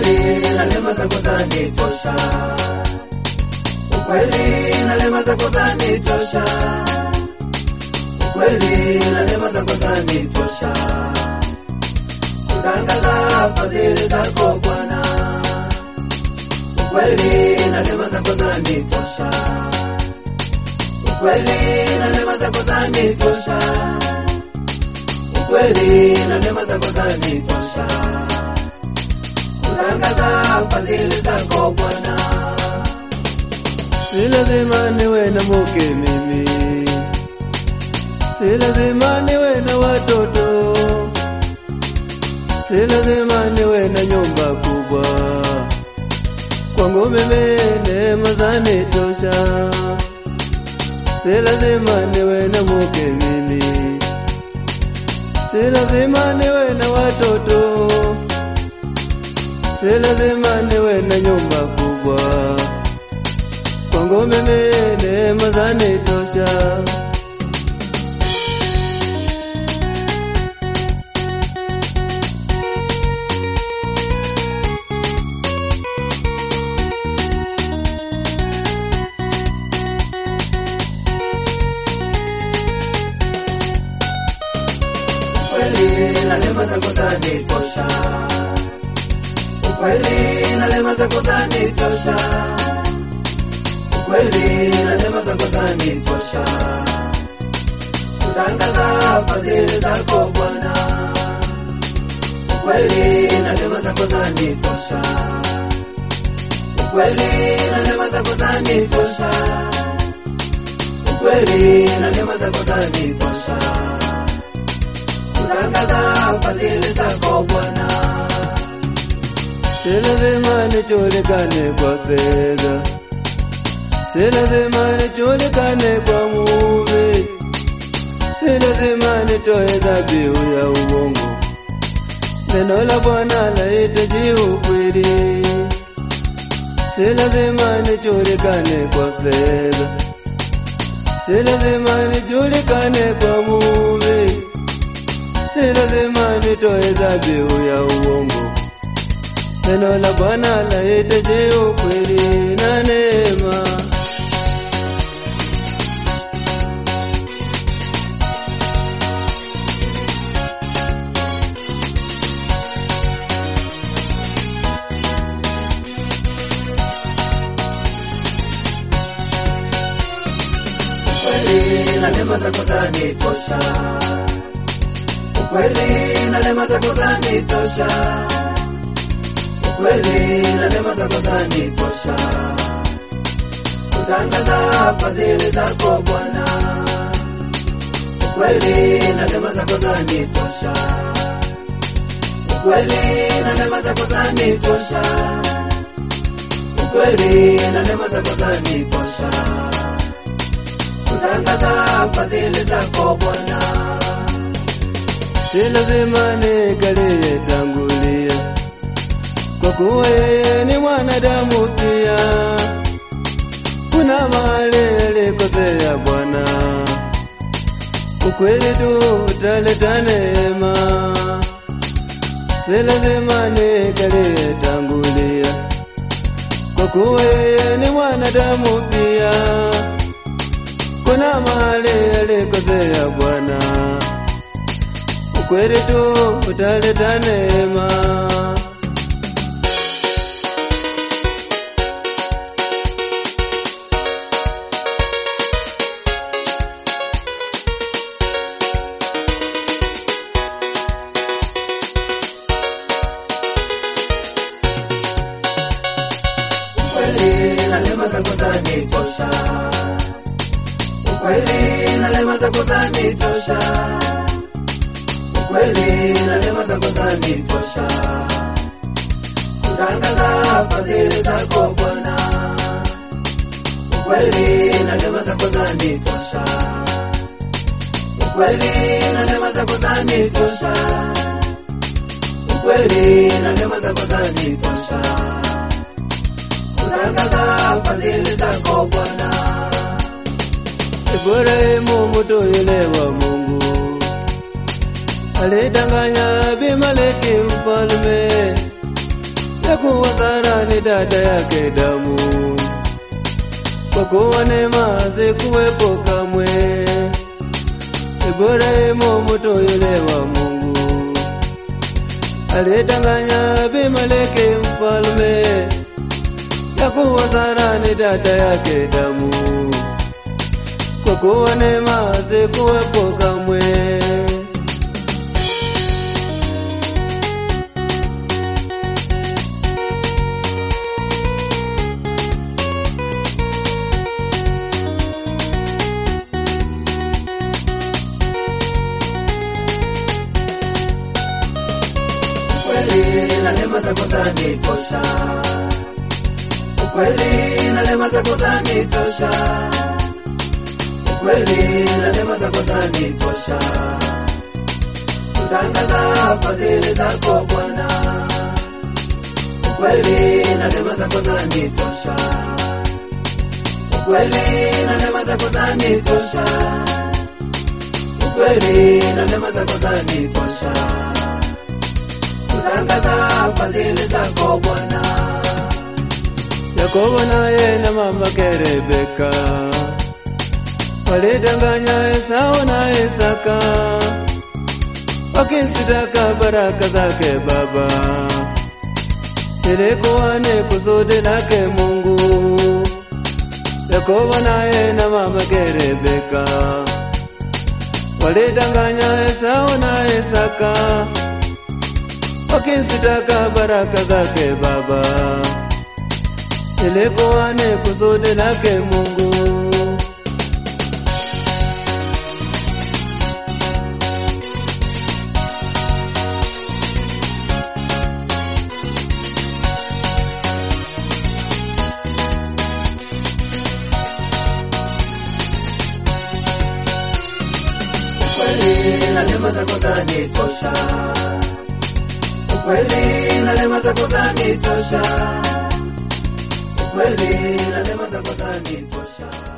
ukweli na neema zako zanitosha, ukweli na neema zako zanitosha, ukweli na neema zako zanitosha, kutangaza fadhili zako Bwana, ukweli na neema zako zanitosha, ukweli na neema zako zanitosha, ukweli na neema zako zanitosha, kutangaza fadhili zako Bwana. Si lazima niwe na mke mimi, si lazima niwe na watoto, si lazima niwe na nyumba kubwa, kwangu mimi neema zanitosha. Si lazima niwe na mke mimi, si lazima niwe na watoto, si lazima niwe na nyumba kubwa, kwangu mimi neema zanitosha. Ukweli na neema zako zanitosha, ukweli na neema zako zanitosha, ukweli na neema zako zanitosha, kutangaza fadhili zako Bwana, ukweli na neema zako zanitosha, ukweli na neema zako zanitosha, ukweli na neema zako zanitosha, kutangaza fadhili zako Bwana. Si lazima nijulikane kwa fedha, si lazima nijulikane kwa nguvu, si lazima nitoe dhabihu ya uongo, neno la Bwana lahitaji ukweli. Si lazima nijulikane kwa fedha, si lazima nijulikane kwa nguvu, si lazima nitoe dhabihu ya uongo, neno la Bwana lahitaji ukweli na neema. Ukweli na neema zako zanitosha, ukweli na neema zako zanitosha, ukweli na neema zako zanitosha, kutangaza fadhili zako Bwana, ukweli na neema zako zanitosha, ukweli na neema zako zanitosha, ukweli na neema zako zanitosha, kutangaza fadhili zako Bwana. Si lazima nikalie tangulia, kwa kuwa yeye ni mwanadamu pia, kuna mahali alikosea Bwana, ukweli tu utaleta neema. Si lazima nikalie tangulia, kwa kuwa yeye ni mwanadamu pia, kuna mahali alikosea Bwana, ukweli tu utaleta neema. Ukweli na neema zako zanitosha, ukweli na neema zako zanitosha, ukweli na neema zako zanitosha, kutangaza fadhili zako Bwana, ukweli na neema zako zanitosha, ukweli na neema zako zanitosha, ukweli na neema zako zanitosha, kutangaza fadhili zako Bwana. Ibrahimu mtu yule wa Mungu alidanganya Abimeleki mfalme, ya kuwa dada yake damu, kwa kuwa neema hazikuwepo kamwe. Ibrahimu mtu yule wa Mungu alidanganya Abimeleki mfalme ya kuwa Sara ni dada yake damu, kwa kuwa neema hazikuwepo kamwe. Ukweli na neema zako zanitosha, ukweli na neema zako zanitosha, ukweli na neema zako zanitosha, kutangaza fadhili zako Bwana. Ukweli na neema zako zanitosha, ukweli na neema zako zanitosha, ukweli na neema zako zanitosha, kutangaza fadhili zako Bwana. Yakobo naye na mamake Rebeka walidanganya Esau na Isaka, wakisitaka baraka zake baba. Ilikuwa ni kusudi lake Mungu. Yakobo naye na mamake Rebeka walidanganya Esau na Isaka, wakisitaka baraka zake baba. Ilikuwa ni kusudi lake Mungu. Ukweli na neema zako zanitosha, ukweli na neema zako zanitosha, ukweli na neema zako zanitosha.